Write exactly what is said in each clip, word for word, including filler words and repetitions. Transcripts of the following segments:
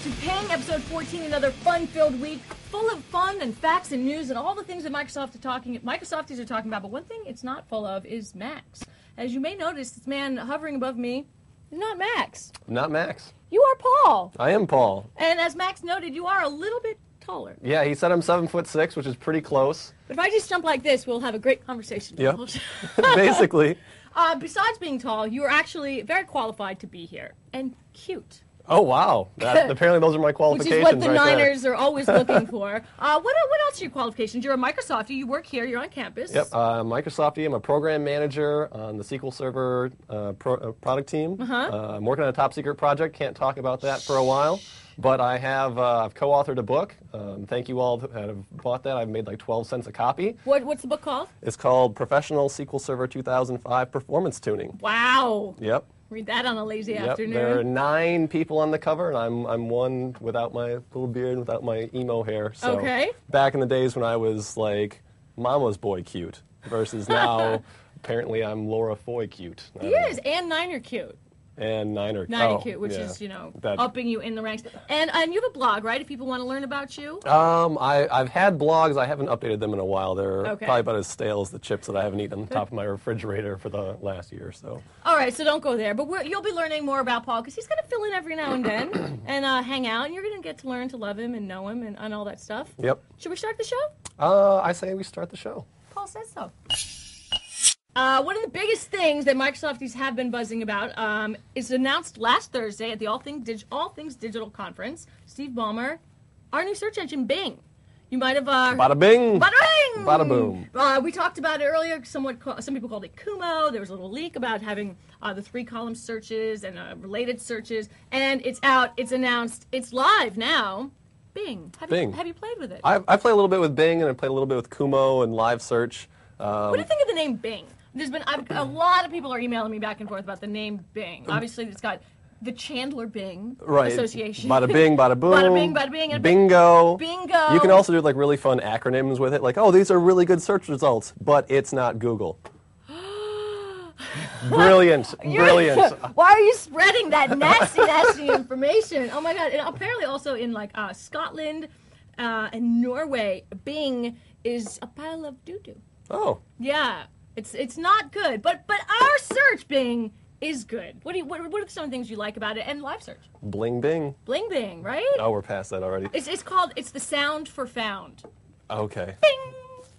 to Ping, episode fourteen, another fun-filled week, full of fun and facts and news and all the things that Microsoft are talking, Microsofties are talking about. But one thing it's not full of is Max. As you may notice, this man hovering above me is not Max. Not Max. You are Paul. I am Paul. And as Max noted, you are a little bit taller. Yeah, he said I'm seven foot six, which is pretty close. But if I just jump like this, we'll have a great conversation. Yep. Basically. Uh, besides being tall, you are actually very qualified to be here. And cute. Oh, wow. That, apparently those are my qualifications. Which is what the right Niners there. are always looking for. Uh, what, what else are your qualifications? You're a Microsoftie. You work here. You're on campus. Yep, uh, Microsoftie. I'm a program manager on the S Q L Server uh, pro, uh, product team. Uh-huh. Uh, I'm working on a top secret project. Can't talk about that for a while. But I have uh, I've co-authored a book. Um, thank you all that have bought that. I've made like twelve cents a copy. What, what's the book called? It's called Professional S Q L Server two thousand five Performance Tuning. Wow. Yep. Read that on a lazy Yep, afternoon. there are nine people on the cover, and I'm I'm one without my little beard and without my emo hair. So Okay. back in the days when I was like Mama's boy cute, versus now apparently I'm Laura Foy cute. I He don't know. is, and Niner cute. And Niner. Niner oh, cute, which yeah. is, you know, That- upping you in the ranks. And, and you have a blog, right, if people want to learn about you? Um, I, I've had blogs. I haven't updated them in a while. They're Okay. probably about as stale as the chips that I haven't eaten on the top of my refrigerator for the last year or so. All right, so don't go there. But we're, you'll be learning more about Paul, because he's going to fill in every now and then and uh, hang out, and you're going to get to learn to love him and know him and, and all that stuff. Yep. Should we start the show? Uh, I say we start the show. Paul says so. Uh, one of the biggest things that Microsofties have been buzzing about um, is announced last Thursday at the All Things, Dig- All Things Digital Conference. Steve Ballmer, our new search engine, Bing. You might have... Uh, Bada bing! Bada bing! Bada boom. Uh, we talked about it earlier. Somewhat, ca- some people called it Kumo. There was a little leak about having uh, the three-column searches and uh, related searches. And it's out. It's announced. It's live now. Bing. Have Bing. You, have you played with it? I, I play a little bit with Bing, and I played a little bit with Kumo and Live Search. Um, What do you think of the name Bing? There's been I've, a lot of people are emailing me back and forth about the name Bing. Obviously, it's got the Chandler Bing right. Association. Bada bing, bada boom. Bada bing, bada bing. And Bingo. Bingo. You can also do like really fun acronyms with it, like, oh, these are really good search results, but it's not Google. Brilliant. Brilliant. Why are you spreading that nasty, nasty information? Oh my God! And apparently, also in like uh, Scotland uh, and Norway, Bing is a pile of doo doo. Oh. Yeah, it's it's not good. But but our search Bing is good. What do you what, what are some things you like about it? And live search, Bling bing. Bling Bing, right? Oh, we're past that already. It's it's called it's the sound for found. Okay. Bing.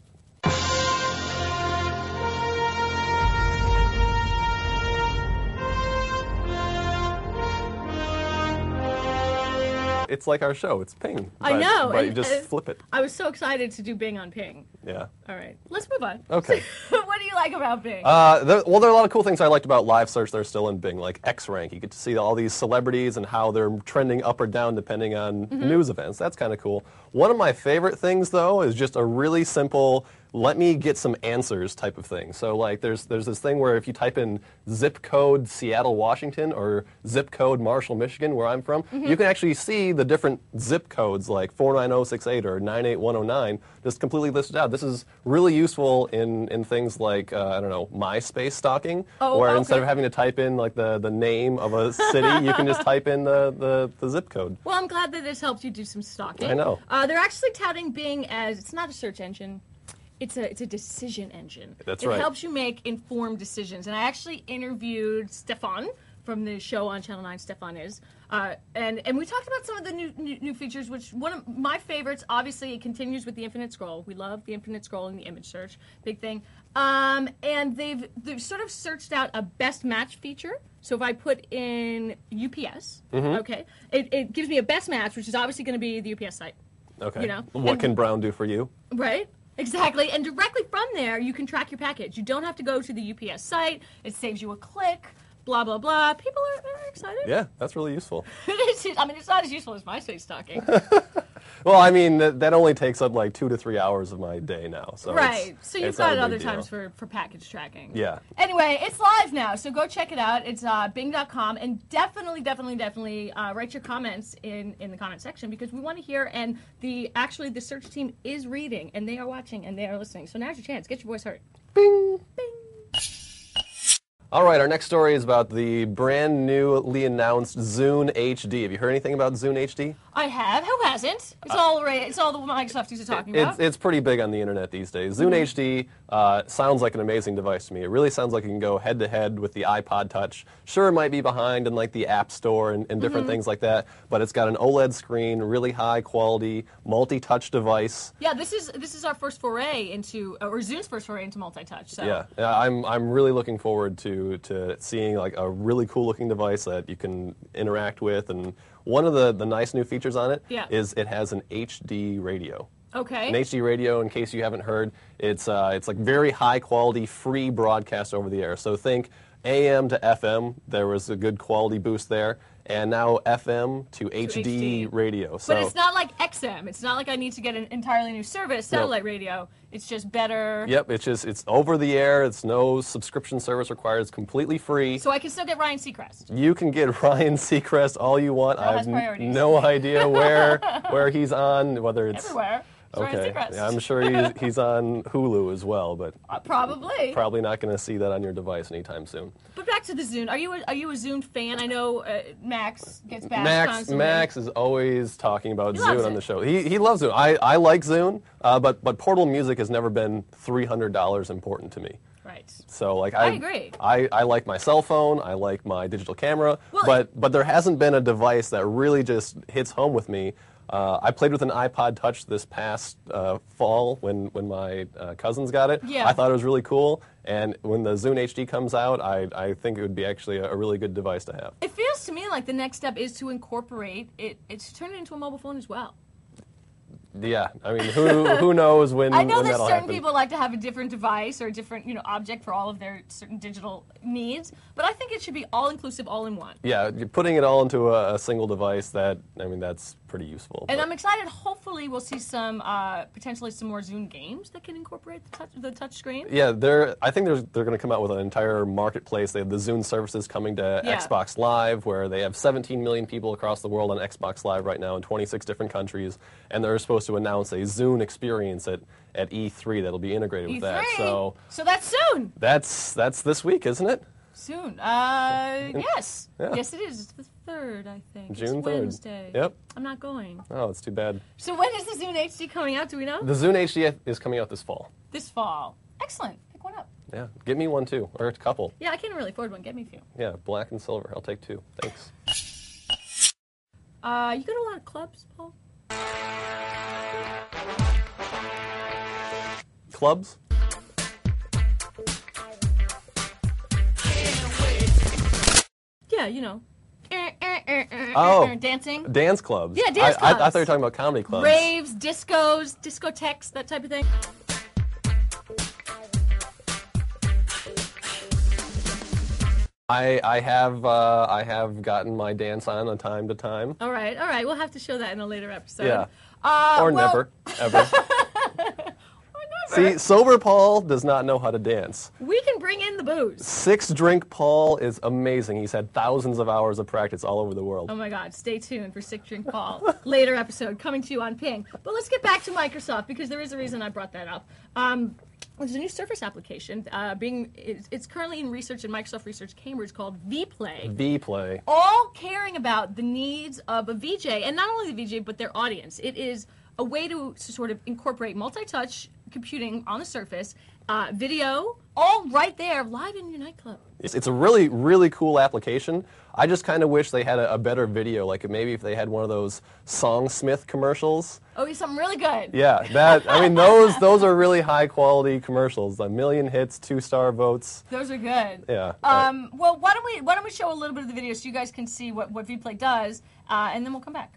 It's like our show. It's ping. I but- know, But you and, just uh, flip it. I was so excited to do Bing on Ping. Yeah. All right, let's move on. Okay. What do you like about Bing? Uh, there, well, there are a lot of cool things I liked about Live Search that are still in Bing, like X Rank. You get to see all these celebrities and how they're trending up or down depending on Mm-hmm. news events. That's kind of cool. One of my favorite things, though, is just a really simple, let me get some answers type of thing. So, like, there's there's this thing where if you type in zip code Seattle, Washington, or zip code Marshall, Michigan, where I'm from, Mm-hmm. you can actually see the different zip codes, like four nine zero six eight or nine eight one zero nine, just completely listed out. This is really useful in, in things like, uh, I don't know, MySpace stalking, Oh, where okay. instead of having to type in, like, the, the name of a city, you can just type in the, the, the zip code. Well, I'm glad that this helped you do some stalking. I know. Uh, they're actually touting Bing as it's not a search engine. It's a it's a decision engine. That's it right. It helps you make informed decisions. And I actually interviewed Stefan from the show on Channel nine. Stefan is, uh, and and we talked about some of the new, new new features. Which one of my favorites, obviously, it continues with the infinite scroll. We love the infinite scroll and the image search, big thing. Um, and they've they've sort of searched out a best match feature. So if I put in U P S, Mm-hmm. okay, it, it gives me a best match, which is obviously going to be the U P S site. Okay. You know, What and- can Brown do for you? Right? Exactly. And directly from there, you can track your package. You don't have to go to the U P S site. It saves you a click, blah, blah, blah. People are, are excited. Yeah, that's really useful. I mean, it's not as useful as MySpace stalking. Well, I mean, that, that only takes up like two to three hours of my day now. So Right. it's- So you've it's got not it a other big deal. times for, for package tracking. Yeah. Anyway, it's live now, so go check it out. It's uh, bing dot com, and definitely, definitely, definitely uh, write your comments in, in the comment section because we want to hear, and the actually the search team is reading, and they are watching, and they are listening. So now's your chance. Get your voice heard. Bing. Bing. All right, our next story is about the brand newly announced Zune H D. Have you heard anything about Zune H D? I have. Who hasn't? It's all right. It's all the Microsoft is talking It's, about. it's pretty big on the internet these days. Zune H D uh, sounds like an amazing device to me. It really sounds like it can go head to head with the iPod Touch. Sure, it might be behind in like the App Store and, and different things like that, but it's got an OLED screen, really high quality, multi-touch device. Yeah, this is this is our first foray into, or Zune's first foray into multi-touch. So. Yeah, yeah, I'm I'm really looking forward to to seeing like a really cool looking device that you can interact with. And one of the the nice new features on it Yeah. is it has an H D radio. Okay. An H D radio, in case you haven't heard, it's uh, it's like very high quality, free broadcast over the air. So think A M to F M. There was a good quality boost there, and now F M to, H D H D. radio. So But it's not like X M. It's not like I need to get an entirely new service, satellite radio. It's just better. Yep, it's just it's over the air. It's no subscription service required. It's completely free. So I can still get Ryan Seacrest. You can get Ryan Seacrest all you want. Girl I has have n- priorities. no idea where where he's on, whether it's Everywhere. It's Ryan okay. Seacrest. Yeah, I'm sure he's, he's on Hulu as well, but Uh, probably. probably not going to see that on your device anytime soon. But back to the Zune. Are you a, are you a Zune fan? I know uh, Max gets bashed Max constantly. Max is always talking about He loves Zune on it. the show. He he loves Zune. I, I like Zune, uh, but but portable music has never been three hundred dollars important to me. Right. So like I I, agree. I, I like my cell phone, I like my digital camera, Well, but but there hasn't been a device that really just hits home with me. Uh, I played with an iPod Touch this past uh, fall when when my uh, cousins got it. Yeah. I thought it was really cool, and when the Zune H D comes out, I I think it would be actually a, a really good device to have. It feels to me like the next step is to incorporate it. It's to turn it into a mobile phone as well. Yeah, I mean, who who knows when I know when that that'll certain happen. people like to have a different device or a different, you know, object for all of their certain digital needs, but I think it should be all inclusive, all in one. Yeah, you're putting it all into a, a single device. That I mean, that's pretty useful. And but- I'm excited. Hopefully, we'll see some uh, potentially some more Zune games that can incorporate the touch the touch screen. Yeah, they're. I think there's, they're going to come out with an entire marketplace. They have the Zune services coming to Yeah. Xbox Live, where they have seventeen million people across the world on Xbox Live right now in twenty-six different countries, and they're supposed to announce a Zune experience at, at E three that'll be integrated with that. E three. So So that's soon. that's that's this week, isn't it? Soon. Uh, yes. Yeah. Yes, it is. It's the third, I think. June it's third. Wednesday. Yep. I'm not going. Oh, it's too bad. So when is the Zune H D coming out? Do we know? The Zune H D is coming out this fall. This fall. Excellent. Pick one up. Yeah, get me one too, or a couple. Yeah, I can't really afford one. Get me a few. Yeah, black and silver. I'll take two. Thanks. Uh, you go to a lot of clubs, Paul? Clubs? Yeah, you know. Oh. Dancing. Dance clubs. Yeah, dance I, I, I clubs. thought you were talking about comedy clubs. Raves, discos, discotheques, that type of thing. I, I have uh, I have gotten my dance on on time to time. All right, all right. We'll have to show that in a later episode. Yeah. Uh, Or well, never. Ever. See, sober Paul does not know how to dance. We can bring in the booze. Six drink Paul is amazing. He's had thousands of hours of practice all over the world. Oh my God, stay tuned for Sick Drink Paul. Later episode coming to you on Ping. But let's get back to Microsoft because there is a reason I brought that up. Um, there's a new Surface application uh, being it's, it's currently in research in Microsoft Research Cambridge called vPlay. V-Play. All caring about the needs of a V J, and not only the V J, but their audience. It is a way to, to sort of incorporate multi-touch computing on the Surface, uh, video, all right there, live in your nightclub. It's, it's a really, really cool application. I just kind of wish they had a, a better video, like maybe if they had one of those Songsmith commercials. Oh, it's something really good. Yeah, that, I mean, those those are really high quality commercials. A million hits, two star votes. Those are good. Yeah. Um, well, why don't we why don't we show a little bit of the video so you guys can see what, what vPlay does, uh, and then we'll come back.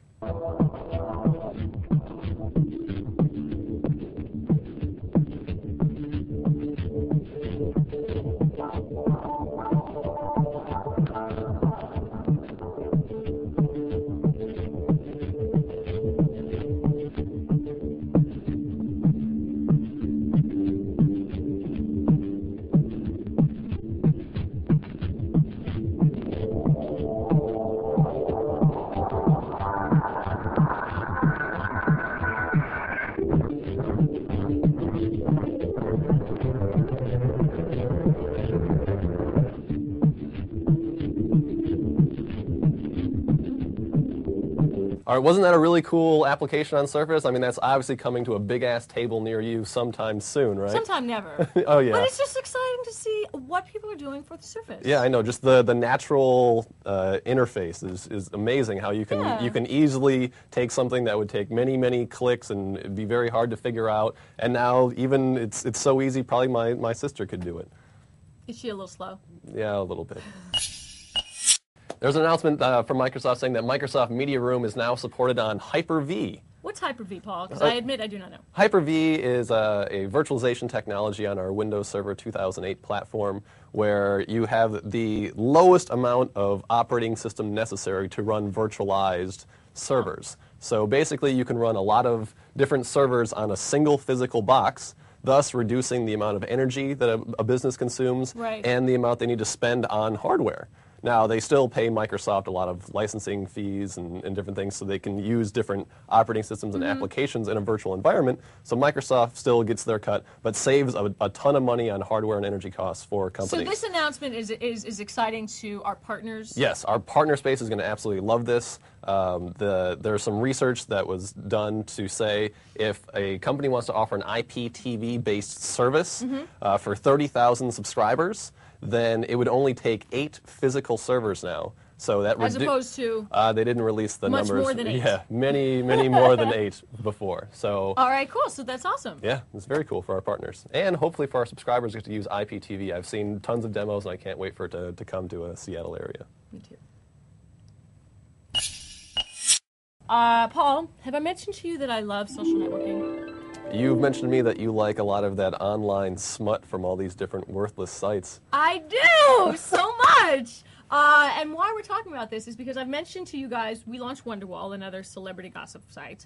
All right, wasn't that a really cool application on Surface? I mean, that's obviously coming to a big-ass table near you sometime soon, right? Sometime never. Oh, yeah. But it's just exciting to see what people are doing for the Surface. Yeah, I know. Just the, the natural uh, interface is, is amazing, how you can, Yeah. you can easily take something that would take many, many clicks and it'd be very hard to figure out. And now even it's, it's so easy, probably my, my sister could do it. Is she a little slow? Yeah, a little bit. There's an announcement uh, from Microsoft saying that Microsoft Media Room is now supported on Hyper-V. What's Hyper-V, Paul? Because Uh, I admit I do not know. Hyper-V is a, a virtualization technology on our Windows Server two thousand eight platform where you have the lowest amount of operating system necessary to run virtualized servers. So basically you can run a lot of different servers on a single physical box, thus reducing the amount of energy that a, a business consumes Right. and the amount they need to spend on hardware. Now, they still pay Microsoft a lot of licensing fees and, and different things so they can use different operating systems and Mm-hmm. applications in a virtual environment. So Microsoft still gets their cut, but saves a, a ton of money on hardware and energy costs for So companies. this announcement is, is, is exciting to our partners. Yes, our partner space is going to absolutely love this. Um, the, there's some research that was done to say if a company wants to offer an I P T V-based service Mm-hmm. uh, for thirty thousand subscribers, then it would only take eight physical servers now. So that As redu- opposed to. uh, they didn't release the Much numbers. more than eight. Yeah, many, many more than eight before. So. All right, cool. So that's awesome. Yeah, it's very cool for our partners. And hopefully for our subscribers get to use I P T V. I've seen tons of demos and I can't wait for it to, to come to a Seattle area. Me too. Uh, Paul, have I mentioned to you that I love social networking? You've mentioned to me that you like a lot of that online smut from all these different worthless sites. I do so much. Uh, and why we're talking about this is because I've mentioned to you guys we launched Wonderwall, another celebrity gossip site.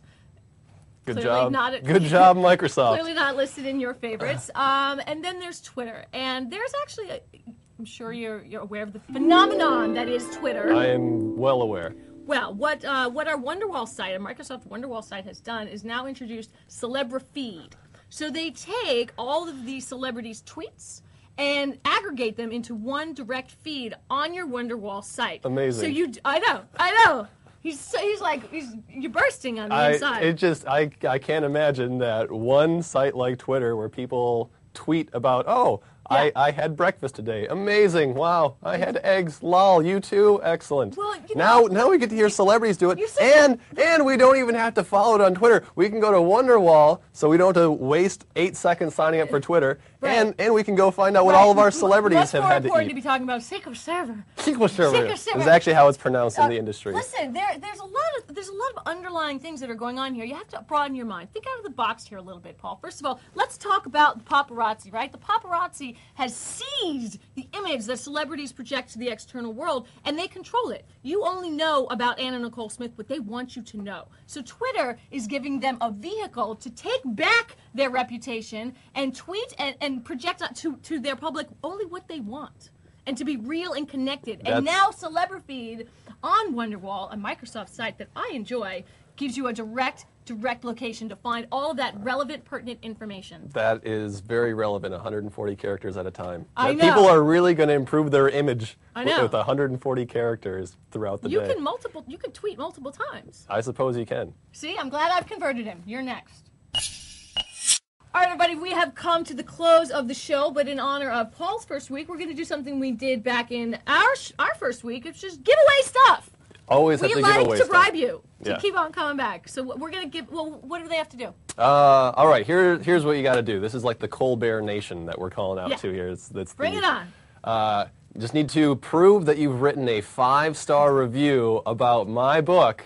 Good Clearly job. not a- Good job, Microsoft. Clearly not listed in your favorites. Um, and then there's Twitter, and there's actually, a, I'm sure you're you're aware of the phenomenon that is Twitter. I am well aware. Well, what uh, what our Wonderwall site, our Microsoft Wonderwall site has done is now introduced CelebraFeed. So they take all of these celebrities' tweets and aggregate them into one direct feed on your Wonderwall site. Amazing. So you, I know, I know. He's so, he's like he's you're bursting on the I, inside. it just I, I can't imagine that one site like Twitter where people tweet about, oh, Yeah. I, I had breakfast today. Amazing. Wow. I had eggs. Lol. You too? Excellent. Well, you now know- now we get to hear celebrities do it. You're such a- And and we don't even have to follow it on Twitter. We can go to Wonderwall so we don't have to waste eight seconds signing up for Twitter. Right. And and we can go find out what Right. all of our M- celebrities much have more had to important eat. to be talking about S Q L Server. S Q L Server S Q L Server. is actually how it's pronounced in Uh, the industry. Listen, there, there's a lot of there's a lot of underlying things that are going on here. You have to broaden your mind. Think out of the box here a little bit, Paul. First of all, let's talk about the paparazzi, right? The paparazzi has seized the image that celebrities project to the external world, and they control it. You only know about Anna Nicole Smith what they want you to know. So Twitter is giving them a vehicle to take back their reputation and tweet and, and project out to, to their public only what they want. And to be real and connected. And That's- now CelebraFeed on Wonderwall, a Microsoft site that I enjoy, gives you a direct, direct location to find all of that relevant, pertinent information. That is very relevant, one hundred forty characters at a time. I That People know. are really going to improve their image I with- know. with one hundred forty characters throughout the You day. can multiple, you can tweet multiple times. I suppose you can. See, I'm glad I've converted him. You're next. All right, everybody, we have come to the close of the show, but in honor of Paul's first week, we're going to do something we did back in our sh- our first week, which is give away stuff. Always We have to like give away to stuff. bribe you to Yeah. keep on coming back. So we're going to give, well, what do they have to do? Uh, all right, here, here's what you got to do. This is like the Colbert Nation that we're calling out Yeah. to here. It's, it's Bring the, it on. Uh, you just need to prove that you've written a five-star review about my book.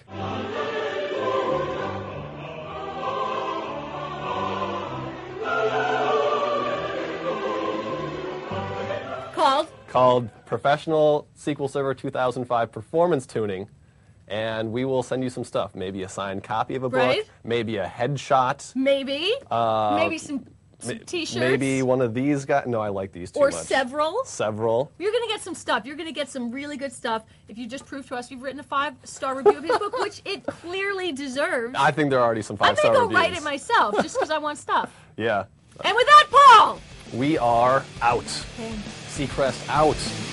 Called? Called Professional S Q L Server two thousand five Performance Tuning, and we will send you some stuff. Maybe a signed copy of a Right. book, maybe a headshot, Maybe. maybe some, some T-shirts. Uh, maybe one of these guys. No, I like these too or much. several. Several. You're going to get some stuff. You're going to get some really good stuff if you just prove to us you've written a five-star review of his book, which it clearly deserves. I think there are already some I'm five-star going to reviews. go write it myself just because I want stuff. Yeah. And with that, Paul! We are out. Okay. Seacrest out.